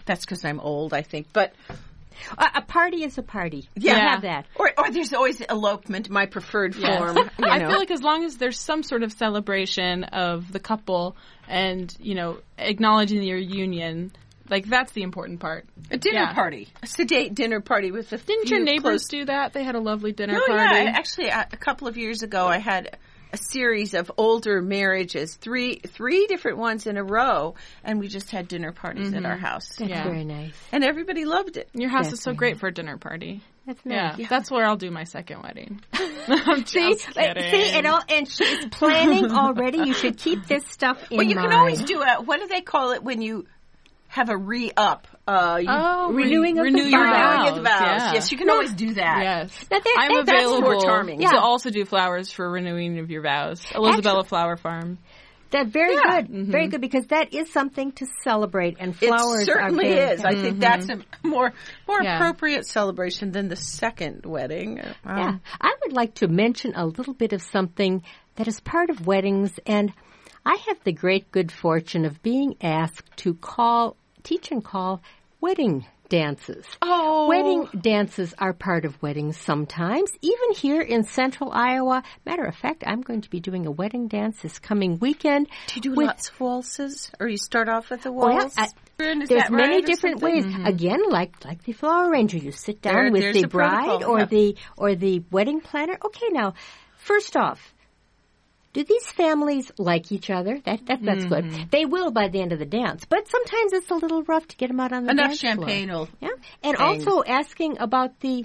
Speaker 2: That's because I'm old, I think. But
Speaker 1: A party is a party.
Speaker 2: Yeah.
Speaker 1: You have that.
Speaker 2: or there's always elopement, my preferred
Speaker 3: Yes.
Speaker 2: form.
Speaker 3: I feel like as long as there's some sort of celebration of the couple and, acknowledging your union, like that's the important part.
Speaker 2: A dinner
Speaker 3: Yeah.
Speaker 2: party, a sedate dinner party with the.
Speaker 3: Didn't your
Speaker 2: few
Speaker 3: neighbors
Speaker 2: close-
Speaker 3: do that? They had a lovely dinner
Speaker 2: Oh
Speaker 3: party.
Speaker 2: yeah, actually, a couple of years ago, I had a series of older marriages, three different ones in a row, and we just had dinner parties at our house,
Speaker 1: That's
Speaker 3: Yeah.
Speaker 1: very nice.
Speaker 2: and everybody loved it.
Speaker 3: Your house
Speaker 1: That's
Speaker 3: is so
Speaker 1: very
Speaker 3: great for a dinner party.
Speaker 1: That's nice.
Speaker 3: Yeah, that's where I'll do my second wedding. I'm
Speaker 1: See,
Speaker 3: just kidding.
Speaker 1: and she's planning already. You should keep this stuff in
Speaker 2: Well, you
Speaker 1: mind.
Speaker 2: can always do what do they call it when you have a re-up?
Speaker 1: renewing of the
Speaker 3: renew your
Speaker 1: vows.
Speaker 2: renewing of the vows.
Speaker 3: Yeah.
Speaker 2: Yes, you can always do that.
Speaker 3: Yes.
Speaker 1: Now that-
Speaker 3: I'm
Speaker 1: that's
Speaker 3: available
Speaker 2: more charming.
Speaker 1: Yeah.
Speaker 3: to also do flowers for renewing of your vows. Elizabeth Flower Farm.
Speaker 1: That very
Speaker 2: Yeah.
Speaker 1: good, very good, because that is something to celebrate, and flowers
Speaker 2: It certainly
Speaker 1: are very,
Speaker 2: is. I think that's a more
Speaker 3: Yeah.
Speaker 2: appropriate celebration than the second wedding.
Speaker 1: Yeah. I would like to mention a little bit of something that is part of weddings, and I have the great good fortune of being asked to teach and call wedding dances.
Speaker 2: Oh.
Speaker 1: Wedding dances are part of weddings sometimes, even here in central Iowa. Matter of fact, I'm going to be doing a wedding dance this coming weekend.
Speaker 2: Do you do
Speaker 1: with-
Speaker 2: lots of waltzes, or you start off with the
Speaker 1: Oh, yeah.
Speaker 2: waltz? Is
Speaker 1: There's
Speaker 2: that
Speaker 1: many
Speaker 2: right, or
Speaker 1: different
Speaker 2: something?
Speaker 1: ways. Again, like the flower arranger, you sit down with
Speaker 2: there's
Speaker 1: the
Speaker 2: a
Speaker 1: bride
Speaker 2: protocol,
Speaker 1: or
Speaker 2: yeah.
Speaker 1: the wedding planner. Okay, now, first off, do these families like each other? That's good. They will by the end of the dance, but sometimes it's a little rough to get them out on the
Speaker 2: Enough
Speaker 1: dance floor.
Speaker 2: champagne will.
Speaker 1: Yeah, and
Speaker 2: hang.
Speaker 1: also asking about the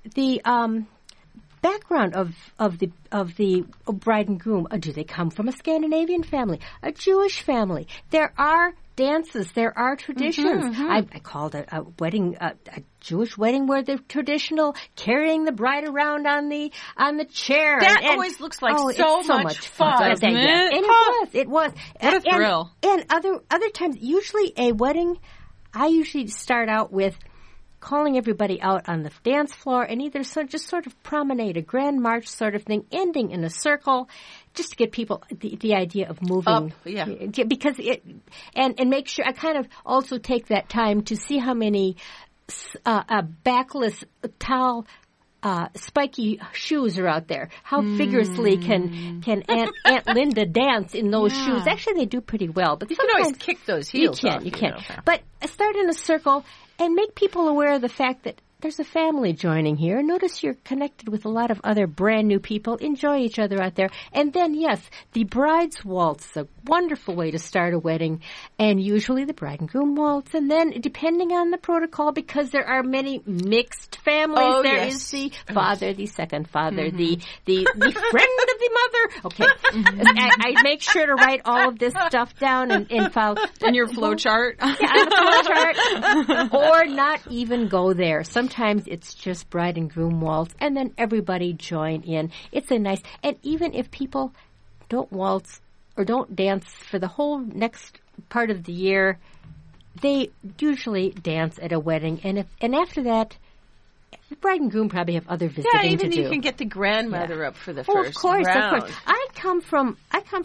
Speaker 1: background of the bride and groom. Do they come from a Scandinavian family, a Jewish family? There are dances, there are traditions. I called a wedding a Jewish wedding where the traditional carrying the bride around on the chair.
Speaker 2: That
Speaker 1: and,
Speaker 2: always looks like
Speaker 1: it's
Speaker 2: so much fun,
Speaker 3: doesn't it?
Speaker 1: And it was.
Speaker 3: What a thrill.
Speaker 1: And other times, usually a wedding, I usually start out with calling everybody out on the dance floor and either just sort of promenade, a grand march sort of thing, ending in a circle, just to get people the idea of moving.
Speaker 2: Up, yeah.
Speaker 1: Because and make sure, I kind of also take that time to see how many backless, tall, spiky shoes are out there. How vigorously can Aunt Linda dance in those shoes? Actually, they do pretty well. But
Speaker 2: You can always kick those heels.
Speaker 1: you can. But start in a circle and make people aware of the fact that there's a family joining here. Notice you're connected with a lot of other brand new people. Enjoy each other out there. And then, yes, the bride's waltz, a wonderful way to start a wedding. And usually the bride and groom waltz. And then, depending on the protocol, because there are many mixed families, there is the father, the second father, the friend of the mother. Okay. I make sure to write all of this stuff down and file.
Speaker 3: And your flow chart.
Speaker 1: Yeah, on the flow chart. Or not even go there. Sometimes it's just bride and groom waltz, and then everybody join in. It's a nice, and even if people don't waltz or don't dance for the whole next part of the year, they usually dance at a wedding, and after that, the bride and groom probably have other visiting
Speaker 2: Yeah, even
Speaker 1: to do.
Speaker 2: you can get the grandmother up for the
Speaker 1: Oh,
Speaker 2: first
Speaker 1: of course,
Speaker 2: round.
Speaker 1: of course. I come from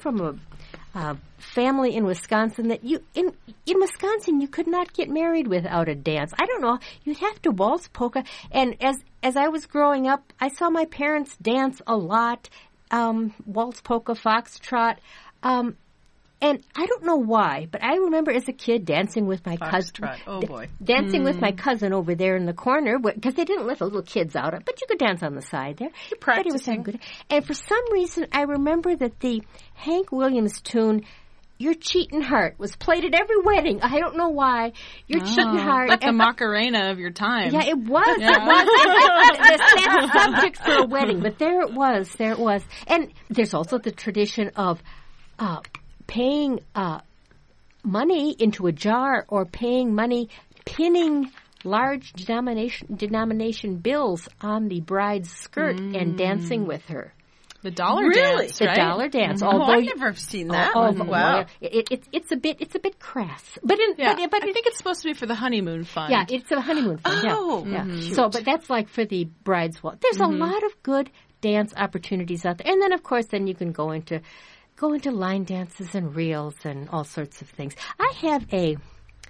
Speaker 1: a family in Wisconsin that in Wisconsin you could not get married without a dance. I don't know. You'd have to waltz polka. And as I was growing up, I saw my parents dance a lot, waltz polka, foxtrot. And I don't know why, but I remember as a kid dancing with my cousin.
Speaker 2: Foxtrot. Oh, boy.
Speaker 1: Dancing with my cousin over there in the corner, because they didn't let the little kids out, but you could dance on the side there. Everybody was having good. And for some reason, I remember that the Hank Williams tune, Your Cheatin' Heart, was played at every wedding. I don't know why. Your Cheatin' Heart.
Speaker 3: Like the Macarena of your time.
Speaker 1: Yeah, it was. Yeah. It was. The sad subject for a wedding, but there it was. There it was. And there's also the tradition of paying money into a jar, or paying money, pinning large denomination bills on the bride's skirt and dancing with her.
Speaker 3: The dollar
Speaker 2: Really?
Speaker 3: dance,
Speaker 1: The
Speaker 3: right?
Speaker 1: dollar dance.
Speaker 2: Oh,
Speaker 1: Although
Speaker 2: I've never seen that.
Speaker 1: wow. It's a bit crass, but
Speaker 3: Yeah,
Speaker 1: but
Speaker 3: I think it's supposed to be for the honeymoon fund.
Speaker 1: yeah, it's a honeymoon fund.
Speaker 2: Oh,
Speaker 1: yeah. So, but that's like for the bride's waltz. There's a lot of good dance opportunities out there, and then of course, then you can go into line dances and reels and all sorts of things. I have a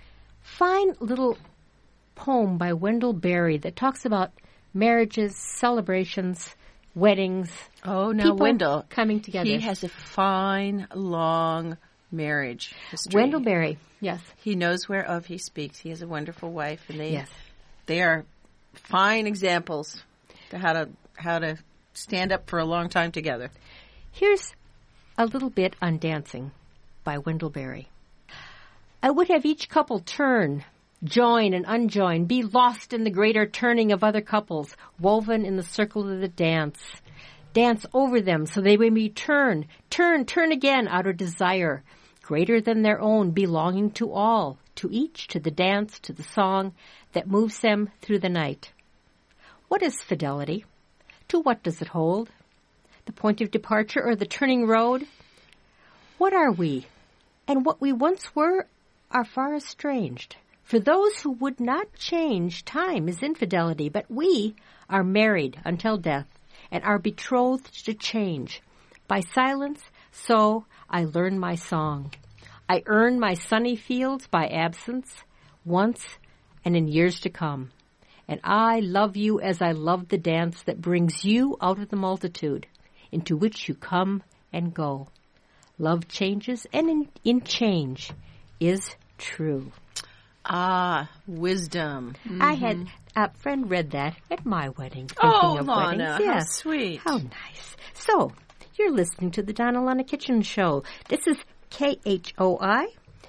Speaker 1: fine little poem by Wendell Berry that talks about marriages, celebrations, weddings.
Speaker 2: Oh, now
Speaker 1: people
Speaker 2: Wendell
Speaker 1: coming together.
Speaker 2: He has a fine, long marriage history.
Speaker 1: Wendell Berry, yes.
Speaker 2: He knows whereof he speaks. He has a wonderful wife, and
Speaker 1: Yes.
Speaker 2: they are fine examples to how to stand up for a long time together.
Speaker 1: Here's a little bit on dancing by Wendell Berry. I would have each couple turn, join and unjoin, be lost in the greater turning of other couples, woven in the circle of the dance. Dance over them so they may turn again out of desire, greater than their own, belonging to all, to each, to the dance, to the song that moves them through the night. What is fidelity? To what does it hold? The point of departure or the turning road? What are we? And what we once were are far estranged. For those who would not change, time is infidelity, but we are married until death and are betrothed to change. By silence, so I learn my song. I earn my sunny fields by absence, once and in years to come. And I love you as I love the dance that brings you out of the multitude, into which you come and go. Love changes, and in change is true.
Speaker 2: Ah, wisdom.
Speaker 1: Mm-hmm. I had a friend read that at my wedding.
Speaker 2: Oh,
Speaker 1: of
Speaker 2: Lana,
Speaker 1: weddings.
Speaker 2: how sweet.
Speaker 1: How nice. So, you're listening to the Donna Lana Kitchen Show. This is KHOI,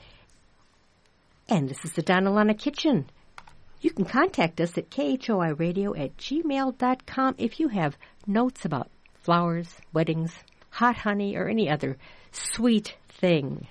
Speaker 1: and this is the Donna Lana Kitchen. You can contact us at khoiradio@gmail.com if you have notes about flowers, weddings, hot honey, or any other sweet thing.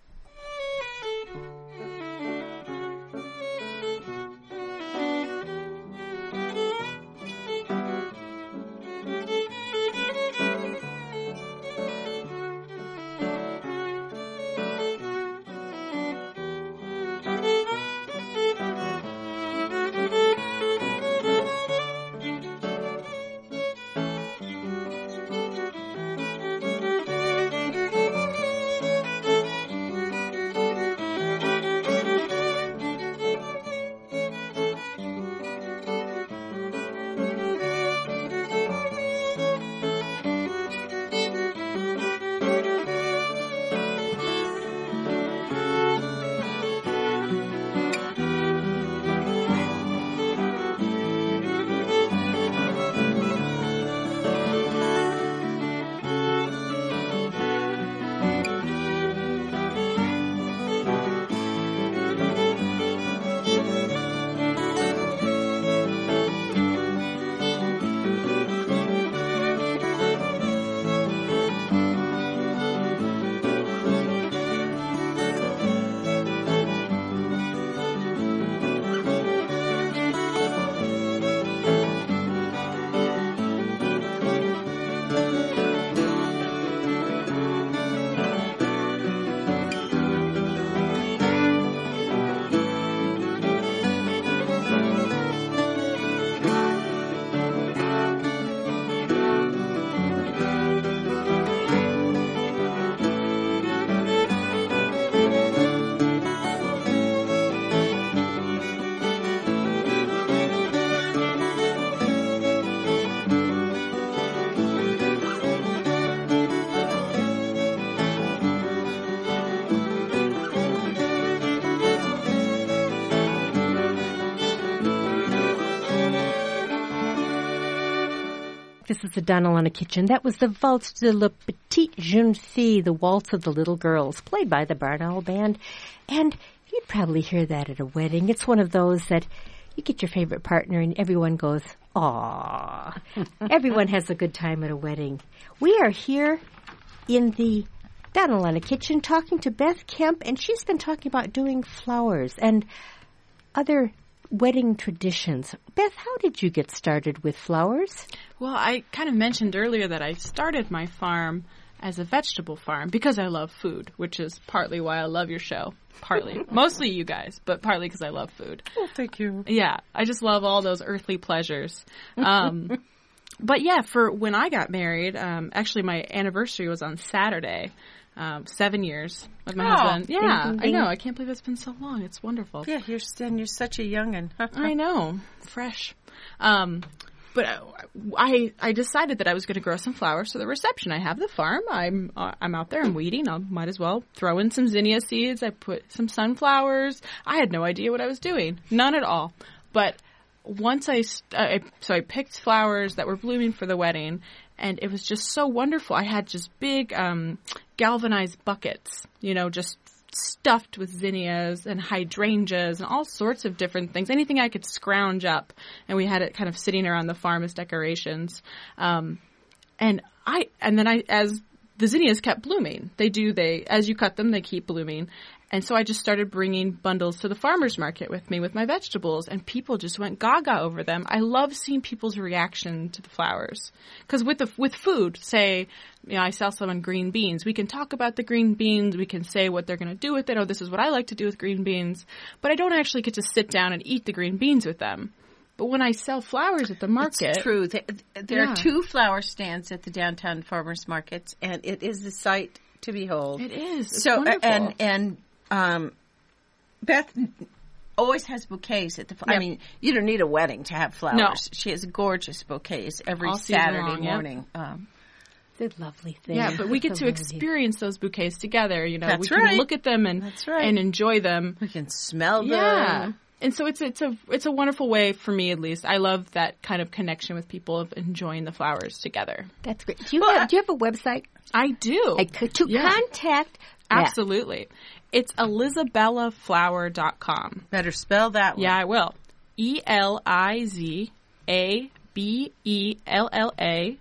Speaker 1: This is the Donna Lana Kitchen. That was the Valse de la Petite Jeune Fille, the Waltz of the Little Girls, played by the Barn Owl Band. And you'd probably hear that at a wedding. It's one of those that you get your favorite partner and everyone goes, aww. Everyone has a good time at a wedding. We are here in the Donna Lana Kitchen talking to Beth Kemp, and she's been talking about doing flowers and other wedding traditions. Beth, how did you get started with flowers?
Speaker 3: Well, I kind of mentioned earlier that I started my farm as a vegetable farm because I love food, which is partly why I love your show. Partly. Mostly you guys, but partly because I love food.
Speaker 2: Oh, thank you.
Speaker 3: Yeah, I just love all those earthly pleasures. But yeah, for when I got married, actually my anniversary was on Saturday. 7 years with my husband. Yeah,
Speaker 1: ding, ding.
Speaker 3: I know. I can't believe it's been so long. It's wonderful.
Speaker 2: Yeah, you're such a youngin'.
Speaker 3: I know. Fresh. But I decided that I was going to grow some flowers for the reception. I have the farm. I'm out there. I'm weeding. I might as well throw in some zinnia seeds. I put some sunflowers. I had no idea what I was doing. None at all. But once I picked flowers that were blooming for the wedding, and it was just so wonderful. I had just big galvanized buckets, just stuffed with zinnias and hydrangeas and all sorts of different things, anything I could scrounge up. And we had it kind of sitting around the farm as decorations. And then as the zinnias kept blooming, as you cut them, they keep blooming. And so I just started bringing bundles to the farmer's market with me with my vegetables, and people just went gaga over them. I love seeing people's reaction to the flowers. Because with food, say, I sell someone green beans. We can talk about the green beans. We can say what they're going to do with it. Oh, this is what I like to do with green beans. But I don't actually get to sit down and eat the green beans with them. But when I sell flowers at the market...
Speaker 2: It's true. There are 2 flower stands at the downtown farmers markets, and it is the sight to behold.
Speaker 3: It is. It's
Speaker 2: so
Speaker 3: wonderful.
Speaker 2: And Beth always has bouquets at the. I mean, you don't need a wedding to have flowers.
Speaker 3: No.
Speaker 2: She has gorgeous bouquets every
Speaker 3: All season
Speaker 2: Saturday
Speaker 3: long,
Speaker 2: morning.
Speaker 1: They're lovely things.
Speaker 3: Yeah, but we get to experience those bouquets together.
Speaker 2: That's
Speaker 3: we can look at them and enjoy them.
Speaker 2: We can smell them.
Speaker 3: Yeah. And so it's a wonderful way, for me at least. I love that kind of connection with people of enjoying the flowers together.
Speaker 1: That's great. Do you have a website?
Speaker 3: I do.
Speaker 1: To contact.
Speaker 3: Absolutely. It's elizabellaflower.com.
Speaker 2: Better spell that one.
Speaker 3: Yeah, I will. ELIZABELLA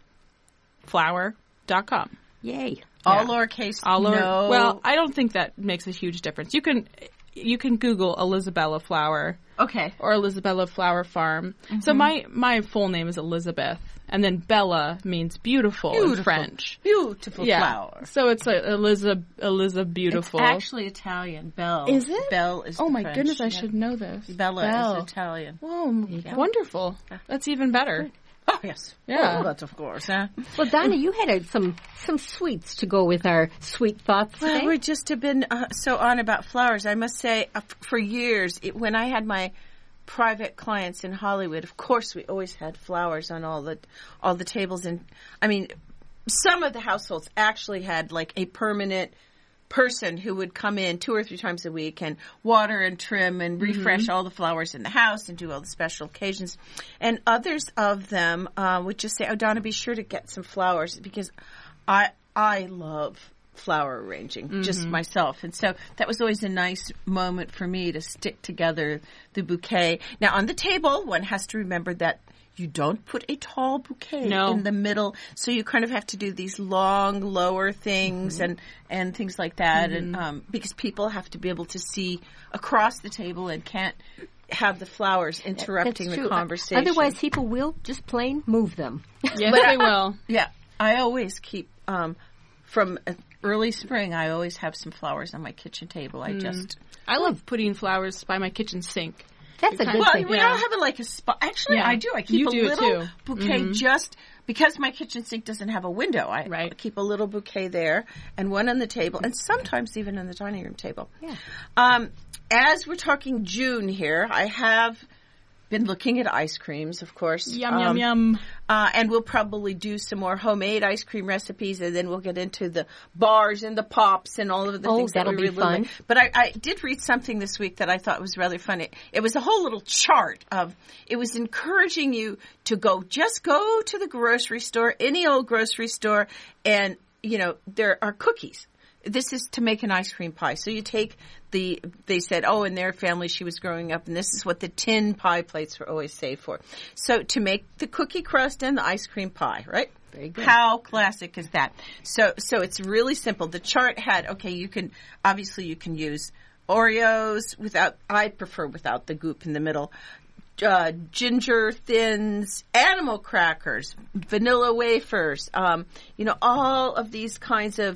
Speaker 3: flower.com.
Speaker 1: Yay.
Speaker 2: All lowercase. No.
Speaker 3: Well, I don't think that makes a huge difference. You can Google Elizabella Flower.
Speaker 2: Okay.
Speaker 3: Or Elizabella Flower Farm. Mm-hmm. So my full name is Elizabeth, and then Bella means beautiful in French.
Speaker 2: Beautiful flower.
Speaker 3: So it's Eliza Beautiful.
Speaker 2: It's actually Italian. Belle.
Speaker 3: Is it?
Speaker 2: Belle is
Speaker 3: Oh my
Speaker 2: French.
Speaker 3: goodness, I should know this.
Speaker 2: Bella is Italian.
Speaker 3: Oh, wonderful. That's even better.
Speaker 2: Oh, yes.
Speaker 3: Yeah.
Speaker 2: Oh, that's of course. Huh?
Speaker 1: Well, Donna, you had some sweets to go with our sweet thoughts today.
Speaker 2: Well, we just have been so on about flowers. I must say, for years, when I had my private clients in Hollywood, of course, we always had flowers on all the tables. And, I mean, some of the households actually had, like, a permanent person who would come in 2 or 3 times a week and water and trim and refresh all the flowers in the house and do all the special occasions. And others of them would just say, "Oh, Donna, be sure to get some flowers," because I love flower arranging just myself. And so that was always a nice moment for me to stick together the bouquet. Now, on the table, one has to remember that you don't put a tall bouquet in the middle, so you kind of have to do these long, lower things and things like that, and because people have to be able to see across the table and can't have the flowers interrupting the conversation.
Speaker 1: Otherwise, people will just plain move them.
Speaker 3: Yes, they will.
Speaker 2: Yeah, I always keep from early spring. I always have some flowers on my kitchen table. I
Speaker 3: love putting flowers by my kitchen sink.
Speaker 1: That's a good thing.
Speaker 2: We don't have it like a spot. Actually, I do. I keep a little bouquet just because my kitchen sink doesn't have a window. I keep a little bouquet there and one on the table, and sometimes even on the dining room table.
Speaker 1: Yeah.
Speaker 2: As we're talking June here, I have been looking at ice creams, of course.
Speaker 3: Yum, yum, yum.
Speaker 2: And we'll probably do some more homemade ice cream recipes, and then we'll get into the bars and the pops and all of the things that we really like. But I did read something this week that I thought was rather funny. It was a whole little chart it was encouraging you to go to the grocery store, any old grocery store, and, there are cookies. This is to make an ice cream pie. So you take they said, in their family she was growing up, and this is what the tin pie plates were always saved for. So to make the cookie crust and the ice cream pie, right?
Speaker 1: Very good.
Speaker 2: How classic is that? So it's really simple. The chart had, you can use Oreos I prefer without the goop in the middle. Ginger thins, animal crackers, vanilla wafers, all of these kinds of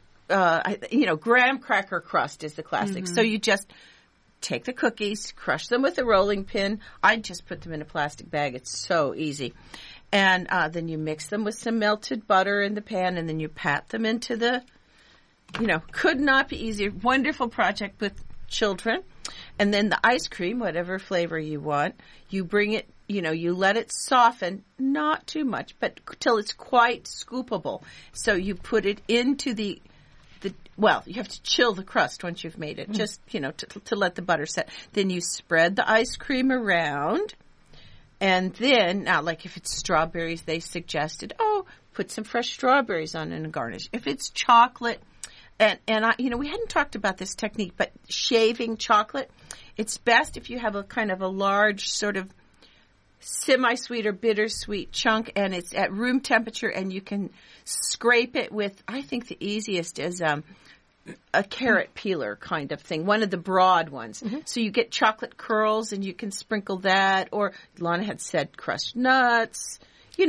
Speaker 2: graham cracker crust is the classic. So you just take the cookies, crush them with a rolling pin. I just put them in a plastic bag. It's so easy. And then you mix them with some melted butter in the pan, and then you pat them into the, could not be easier. Wonderful project with children. And then the ice cream, whatever flavor you want, you bring it, you let it soften, not too much, but till it's quite scoopable. So you put it into you have to chill the crust once you've made it, just, to let the butter set. Then you spread the ice cream around. And then, now, like if it's strawberries, they suggested, put some fresh strawberries on and a garnish. If it's chocolate, and we hadn't talked about this technique, but shaving chocolate, it's best if you have a kind of a large sort of semi-sweet or bittersweet chunk, and it's at room temperature, and you can scrape it with, I think the easiest is a carrot peeler kind of thing, one of the broad ones. Mm-hmm. So you get chocolate curls, and you can sprinkle that, or Lana had said crushed nuts,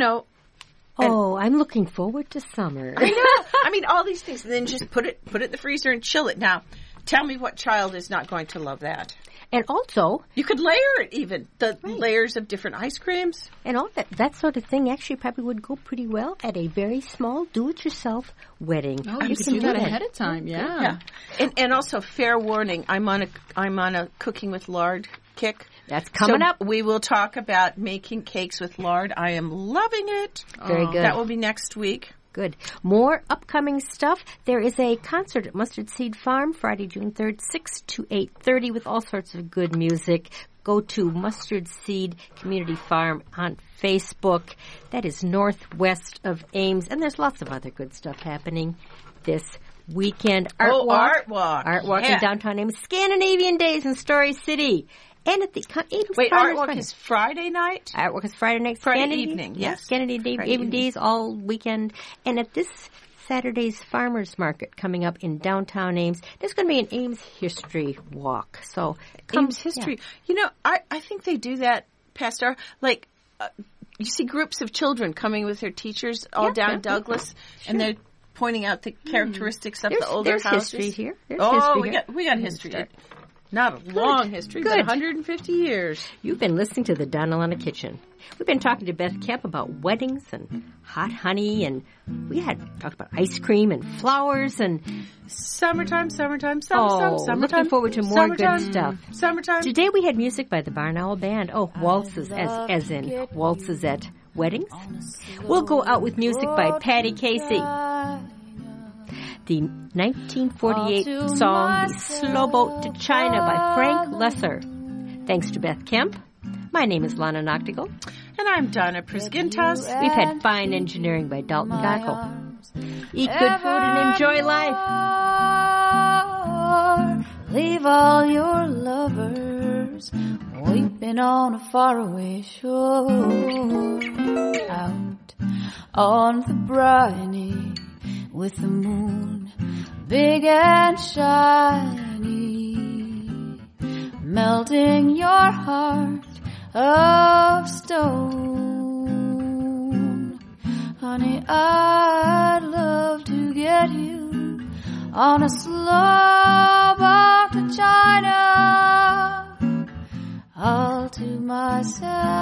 Speaker 1: I'm looking forward to summer.
Speaker 2: I know. I mean, all these things. And then just put it in the freezer and chill it. Now, tell me what child is not going to love that.
Speaker 1: And also,
Speaker 2: you could layer it even, the layers of different ice creams.
Speaker 1: And all that sort of thing actually probably would go pretty well at a very small do-it-yourself wedding.
Speaker 3: Oh, you can do that ahead of time, yeah.
Speaker 2: And also, fair warning, I'm on a cooking with lard kick.
Speaker 1: That's coming up.
Speaker 2: We will talk about making cakes with lard. I am loving it.
Speaker 1: Very good.
Speaker 2: That will be next week.
Speaker 1: Good. More upcoming stuff. There is a concert at Mustard Seed Farm Friday, June 3rd, 6 to 8:30 with all sorts of good music. Go to Mustard Seed Community Farm on Facebook. That is northwest of Ames. And there's lots of other good stuff happening this weekend.
Speaker 2: Art walk.
Speaker 1: Art walk in downtown Ames. Scandinavian Days in Story City. And at the Ames
Speaker 2: Art walk is Friday night?
Speaker 1: Art walk is Friday night.
Speaker 2: Friday evening, yes.
Speaker 1: Scandinavian Days all weekend. And at this Saturday's Farmers Market coming up in downtown Ames, there's going to be an Ames History Walk. So
Speaker 2: Ames History. Yeah. I think they do that, Pastor. Like, you see groups of children coming with their teachers all down Douglas, and they're pointing out the characteristics of the older houses.
Speaker 1: There's history here.
Speaker 2: We got history. Not a long history, but 150 years.
Speaker 1: You've been listening to the Donna Lana Kitchen. We've been talking to Beth Kemp about weddings and hot honey, and we had talked about ice cream and flowers and
Speaker 2: summertime.
Speaker 1: Looking forward to more good stuff.
Speaker 2: Summertime.
Speaker 1: Today we had music by the Barn Owl Band. Waltzes, as in waltzes at weddings. We'll go out with music by Patty Casey. The 1948 song, The Slow Boat to China by Frank Lesser. Thanks to Beth Kemp. My name is Lana Noctigal.
Speaker 2: And I'm Donna Prisgintas.
Speaker 1: We've had fine engineering by Dalton Gackel. Eat good food and enjoy life.
Speaker 4: Leave all your lovers weeping on a faraway shore. Out on the briny with the moon big and shiny, melting your heart of stone. Honey, I'd love to get you on a slow boat to China, all to myself.